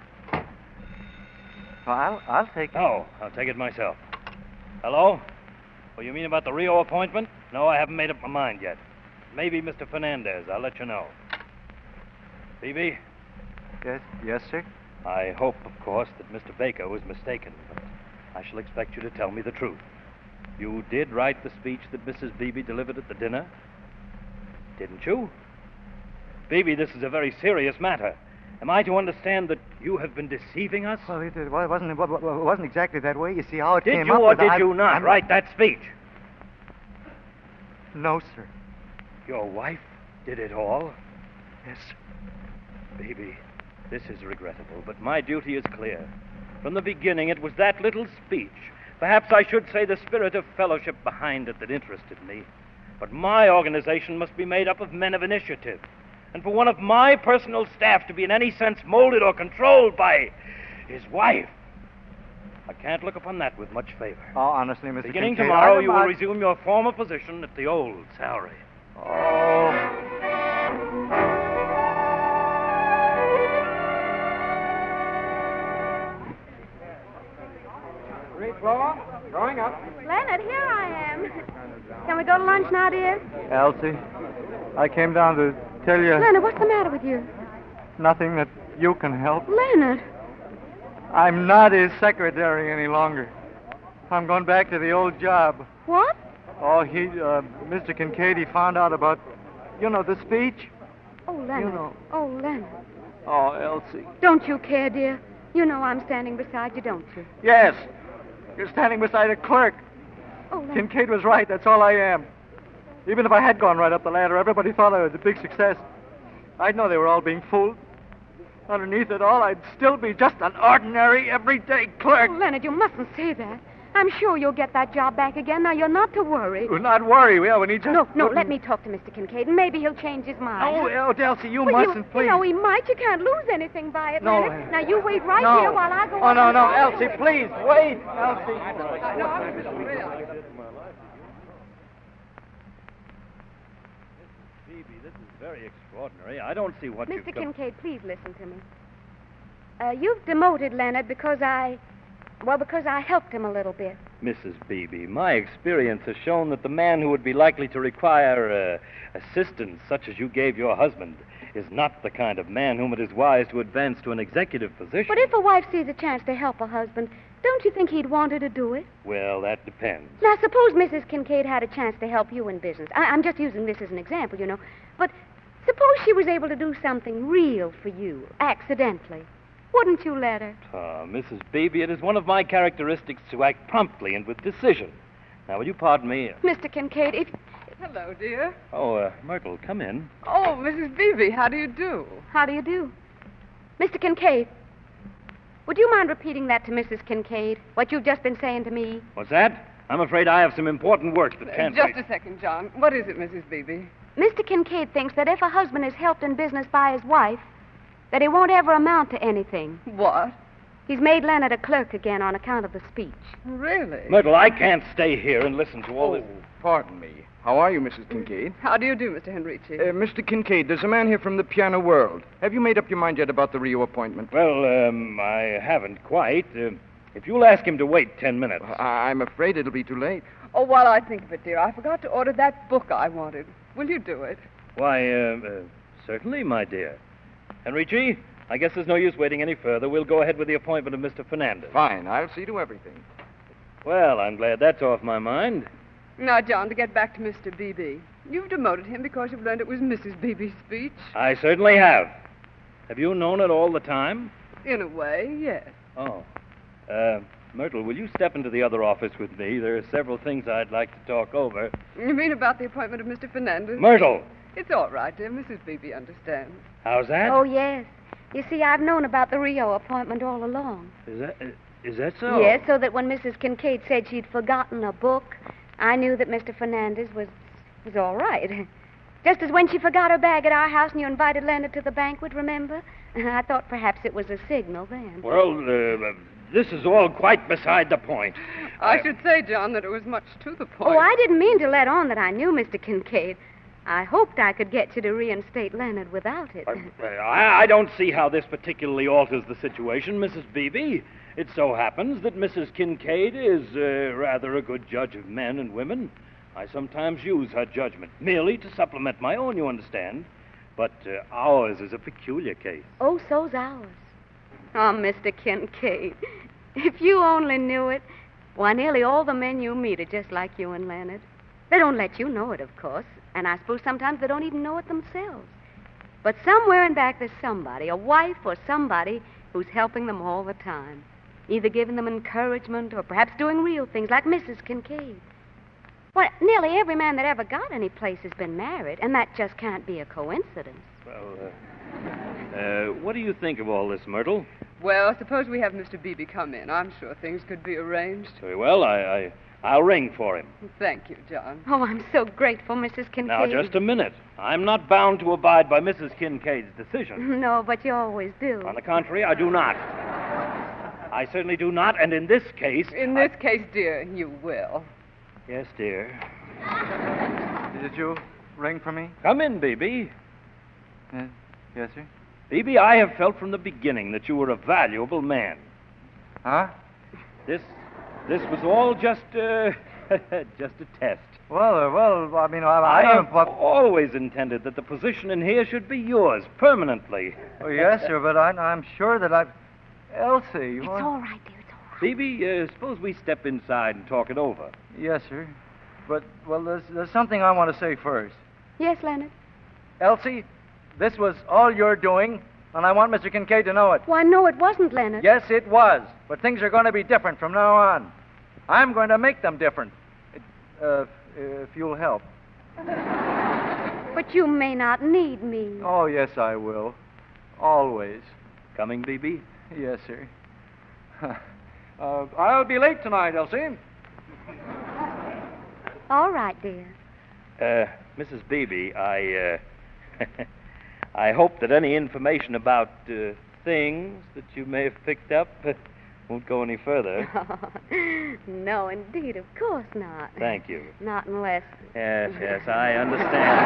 Well, I'll take it. No, I'll take it myself. Hello? Oh, you mean about the Rio appointment? No, I haven't made up my mind yet. Maybe Mr. Fernandez. I'll let you know. Phoebe? Yes, sir? I hope, of course, that Mr. Baker was mistaken, but I shall expect you to tell me the truth. You did write the speech that Mrs. Beebe delivered at the dinner? Didn't you? Beebe, this is a very serious matter. Am I to understand that you have been deceiving us? Well, it wasn't exactly that way. You see how it Did came you up. or did you not write that speech? No, sir. Your wife did it all? Yes, sir. Baby, this is regrettable, but my duty is clear. From the beginning, it was that little speech, perhaps I should say the spirit of fellowship behind it, that interested me. But my organization must be made up of men of initiative. And for one of my personal staff to be in any sense molded or controlled by his wife, I can't look upon that with much favor. Oh, honestly, Mr. Beginning Kincaid, tomorrow, I you will resume your former position at the old salary. Oh. floor. Going up. Leonard, here I am. Can we go to lunch now, dear? Elsie, I came down to tell you Leonard, what's the matter with you? nothing that you can help. Leonard. I'm not his secretary any longer. I'm going back to the old job. What? Oh, Mr. Kincaid, he found out about, the speech. Oh, Leonard. Oh, Leonard. Oh, Elsie. Don't you care, dear? You know I'm standing beside you, don't you? Yes. You're standing beside a clerk. Oh, Leonard. Kincaid was right. That's all I am. Even if I had gone right up the ladder, everybody thought I was a big success. I'd know they were all being fooled. Underneath it all, I'd still be just an ordinary, everyday clerk. Oh, Leonard, you mustn't say that. I'm sure you'll get that job back again. Now, you're not to worry. Well, not worry. Well, when he just... No, let me talk to Mr. Kincaid, and maybe he'll change his mind. Oh, Elsie, you Well, mustn't, please. You know, he might. You can't lose anything by it, No, Leonard. Now, you wait right no. here while I go... Oh, no, up and- Elsie, please, wait. Elsie. Phoebe, this is very extraordinary. I don't see what Mr. Kincaid, please listen to me. You've demoted Leonard because I helped him a little bit. Mrs. Beebe, my experience has shown that the man who would be likely to require assistance such as you gave your husband is not the kind of man whom it is wise to advance to an executive position. But if a wife sees a chance to help her husband, don't you think he'd want her to do it? Well, that depends. Now, suppose Mrs. Kincaid had a chance to help you in business. I'm just using this as an example, you know. But suppose she was able to do something real for you, accidentally. Wouldn't you let her? Mrs. Beebe, it is one of my characteristics to act promptly and with decision. Now, will you pardon me? Mr. Kincaid, if... Hello, dear. Oh, Myrtle, come in. Oh, Mrs. Beebe, how do you do? How do you do? Mr. Kincaid, would you mind repeating that to Mrs. Kincaid, what you've just been saying to me? What's that? I'm afraid I have some important work that can't Just wait. a second, John. What is it, Mrs. Beebe? Mr. Kincaid thinks that if a husband is helped in business by his wife, that it won't ever amount to anything. What? He's made Leonard a clerk again on account of the speech. Really? Myrtle, I can't stay here and listen to all this. Pardon me. How are you, Mrs. Kincaid? How do you do, Mr. Henrici? Mr. Kincaid, there's a man here from the Piano World. Have you made up your mind yet about the Rio appointment? Well, I haven't quite. If you'll ask him to wait 10 minutes. I'm afraid it'll be too late. Oh, while I think of it, dear, I forgot to order that book I wanted. Will you do it? Why, certainly, my dear. Henrici, I guess there's no use waiting any further. We'll go ahead with the appointment of Mr. Fernandez. Fine. I'll see to everything. Well, I'm glad that's off my mind. Now, John, to get back to Mr. Beebe. You've demoted him because you've learned it was Mrs. Beebe's speech? I certainly have. Have you known it all the time? In a way, yes. Oh. Myrtle, will you step into the other office with me? There are several things I'd like to talk over. You mean about the appointment of Mr. Fernandez? Myrtle! It's all right, dear. Mrs. Beebe understands. How's that? Oh, yes. You see, I've known about the Rio appointment all along. Is that so? Yes, so that when Mrs. Kincaid said she'd forgotten a book, I knew that Mr. Fernandez was all right. Just as when she forgot her bag at our house and you invited Leonard to the banquet, remember? I thought perhaps it was a signal then. Well, this is all quite beside the point. I should say, John, that it was much to the point. Oh, I didn't mean to let on that I knew Mr. Kincaid. I hoped I could get you to reinstate Leonard without it. I don't see how this particularly alters the situation, Mrs. Beebe. It so happens that Mrs. Kincaid is rather a good judge of men and women. I sometimes use her judgment, merely to supplement my own, you understand. But ours is a peculiar case. Oh, so's ours. Oh, Mr. Kincaid, if you only knew it, why, nearly all the men you meet are just like you and Leonard. They don't let you know it, of course, and I suppose sometimes they don't even know it themselves. But somewhere in back there's somebody, a wife or somebody, who's helping them all the time, either giving them encouragement or perhaps doing real things like Mrs. Kincaid. Well, nearly every man that ever got any place has been married, and that just can't be a coincidence. Well, what do you think of all this, Myrtle? Well, suppose we have Mr. Beebe come in. I'm sure things could be arranged. Very well. I'll ring for him. Thank you, John. Oh, I'm so grateful, Mrs. Kincaid. Now, just a minute. I'm not bound to abide by Mrs. Kincaid's decision. No, but you always do. On the contrary, I do not. I certainly do not, and in this case... In this case, dear, you will. Yes, dear. Did you ring for me? Come in, Beebe. Yes, sir. Beebe, I have felt from the beginning that you were a valuable man. Huh? This This was all just a test. Well, I mean, I don't... have always intended that the position in here should be yours permanently. Oh, yes, sir, but I'm sure that I've... Elsie, It's all right, dear. It's all right. Phoebe, suppose we step inside and talk it over. Yes, sir. But, well, there's something I want to say first. Yes, Leonard? Elsie, this was all your doing, and I want Mr. Kincaid to know it. Why, no, it wasn't, Leonard. Yes, it was. But things are going to be different from now on. I'm going to make them different. If you'll help. But you may not need me. Oh, yes, I will. Always. Coming, Phoebe? Yes, sir. I'll be late tonight, Elsie. All right, dear. Mrs. Beebe, I hope that any information about things that you may have picked up won't go any further. No, indeed, of course not. Thank you. Not unless... Yes, I understand.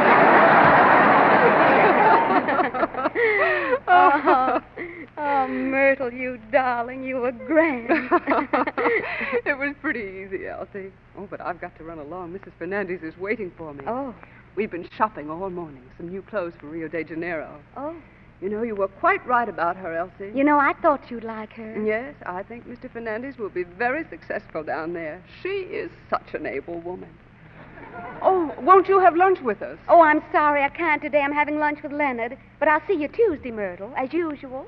Oh, Myrtle, you darling, you were grand. It was pretty easy, Elsie. Oh, but I've got to run along. Mrs. Fernandez is waiting for me. Oh. We've been shopping all morning. Some new clothes for Rio de Janeiro. Oh. You know, you were quite right about her, Elsie. You know, I thought you'd like her. Yes, I think Mr. Fernandez will be very successful down there. She is such an able woman. Oh, won't you have lunch with us? Oh, I'm sorry I can't today. I'm having lunch with Leonard. But I'll see you Tuesday, Myrtle, as usual.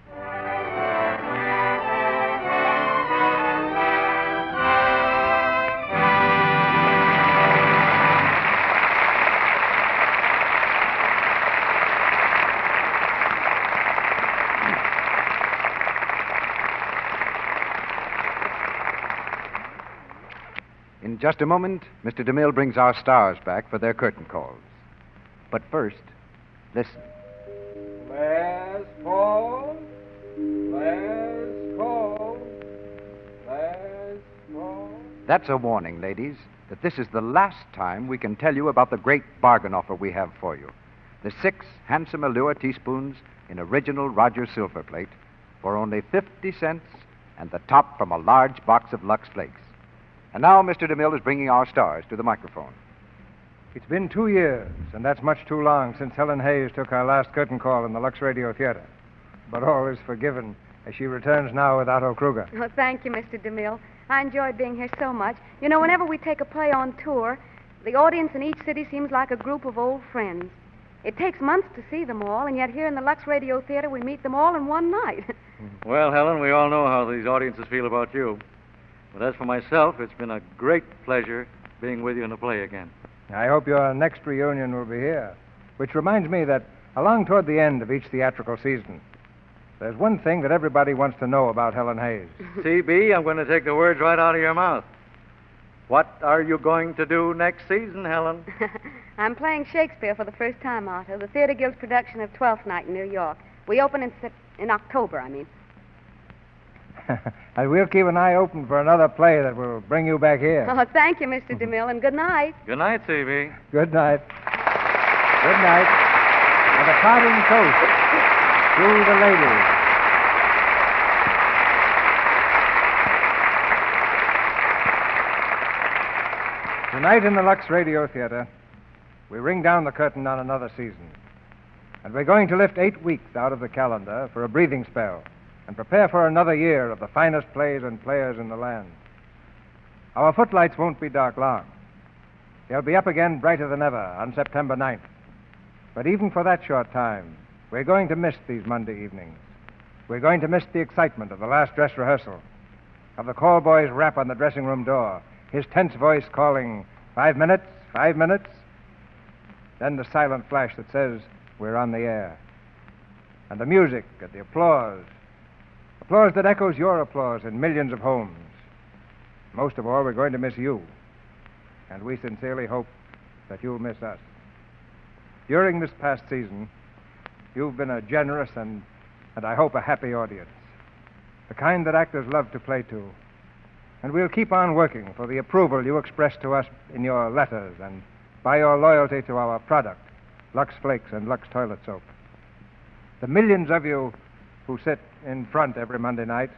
In just a moment, Mr. DeMille brings our stars back for their curtain calls. But first, listen. Last call. Last call. Last call. That's a warning, ladies, that this is the last time we can tell you about the great bargain offer we have for you. The 6 handsome Allure teaspoons in original Rogers silver plate for only 50 cents and the top from a large box of Lux Flakes. And now Mr. DeMille is bringing our stars to the microphone. It's been 2 years, and that's much too long since Helen Hayes took our last curtain call in the Lux Radio Theater. But all is forgiven as she returns now with Otto Kruger. Oh, thank you, Mr. DeMille. I enjoyed being here so much. You know, whenever we take a play on tour, the audience in each city seems like a group of old friends. It takes months to see them all, and yet here in the Lux Radio Theater we meet them all in one night. Well, Helen, we all know how these audiences feel about you. But as for myself, it's been a great pleasure being with you in the play again. I hope your next reunion will be here. Which reminds me that along toward the end of each theatrical season, there's one thing that everybody wants to know about Helen Hayes. CB, I'm going to take the words right out of your mouth. What are you going to do next season, Helen? I'm playing Shakespeare for the first time, Otto. The Theater Guild's production of Twelfth Night in New York. We open in October, I mean. And we'll keep an eye open for another play that will bring you back here. Oh, thank you, Mr. DeMille, and good night. Good night, CB. Good night. Good night. And a parting toast to the ladies. Tonight in the Lux Radio Theater, we ring down the curtain on another season. And we're going to lift 8 weeks out of the calendar for a breathing spell and prepare for another year of the finest plays and players in the land. Our footlights won't be dark long. They'll be up again brighter than ever on September 9th. But even for that short time, we're going to miss these Monday evenings. We're going to miss the excitement of the last dress rehearsal, of the call boy's rap on the dressing room door, his tense voice calling, 5 minutes, 5 minutes. Then the silent flash that says, we're on the air. And the music and the applause. Applause that echoes your applause in millions of homes. Most of all, we're going to miss you. And we sincerely hope that you'll miss us. During this past season, you've been a generous and I hope a happy audience. The kind that actors love to play to. And we'll keep on working for the approval you express to us in your letters and by your loyalty to our product, Lux Flakes and Lux Toilet Soap. The millions of you who sit in front every Monday night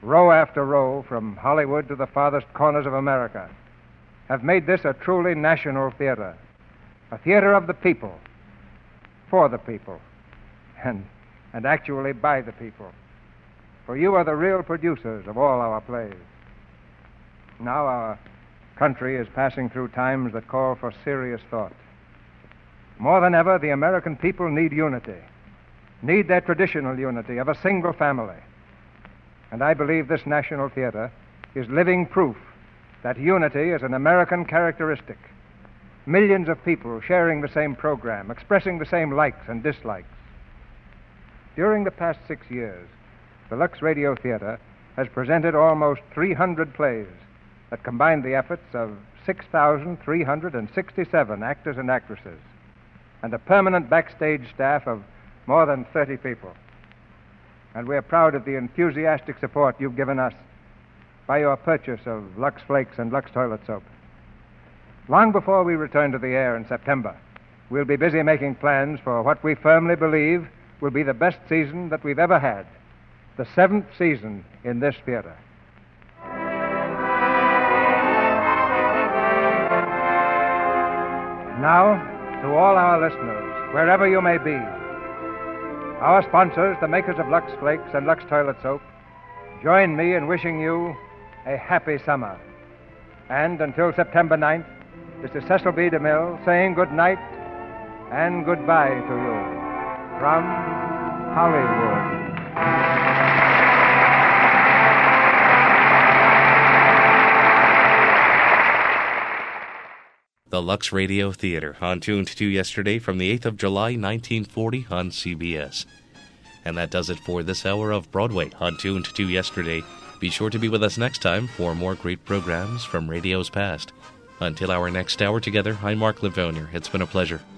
row after row from Hollywood to the farthest corners of America, have made this a truly national theater, a theater of the people, for the people, and actually by the people. For you are the real producers of all our plays. Now our country is passing through times that call for serious thought. More than ever, the American people need unity, need their traditional unity of a single family. And I believe this National Theater is living proof that unity is an American characteristic. Millions of people sharing the same program, expressing the same likes and dislikes. During the past 6 years, the Lux Radio Theater has presented almost 300 plays that combine the efforts of 6,367 actors and actresses and a permanent backstage staff of more than 30 people. And we are proud of the enthusiastic support you've given us by your purchase of Lux Flakes and Lux Toilet Soap. Long before we return to the air in September, we'll be busy making plans for what we firmly believe will be the best season that we've ever had, the 7th season in this theater. Now, to all our listeners, wherever you may be, our sponsors, the makers of Lux Flakes and Lux Toilet Soap, join me in wishing you a happy summer. And until September 9th, this is Cecil B. DeMille saying good night and goodbye to you from Hollywood. The Lux Radio Theater, on Tuned to Yesterday from the 8th of July, 1940 on CBS. And that does it for this hour of Broadway on Tuned to Yesterday. Be sure to be with us next time for more great programs from radio's past. Until our next hour together, I'm Mark Livonia. It's been a pleasure.